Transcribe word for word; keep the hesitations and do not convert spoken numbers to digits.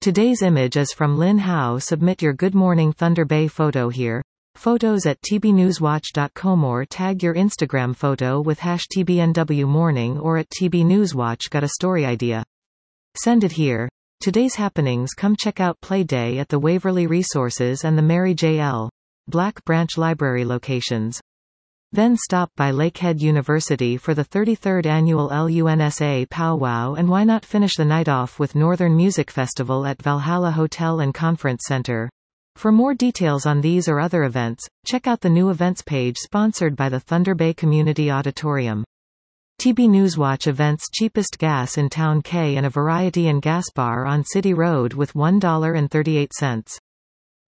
Today's image is from Lin Hao. Submit your Good Morning Thunder Bay photo here. Photos at t b newswatch dot com or tag your Instagram photo with hash T B N W morning or at T B Newswatch. Got a story idea? Send it here. Today's happenings. Come check out Play Day at the Waverly Resources and the Mary J L Black Branch Library locations. Then stop by Lakehead University for the thirty-third annual L U N S A Powwow, and why not finish the night off with Northern Music Festival at Valhalla Hotel and Conference Center. For more details on these or other events, check out the new events page sponsored by the Thunder Bay Community Auditorium. T B Newswatch events. Cheapest gas in Town K and a variety and gas bar on City Road with one dollar and thirty-eight cents.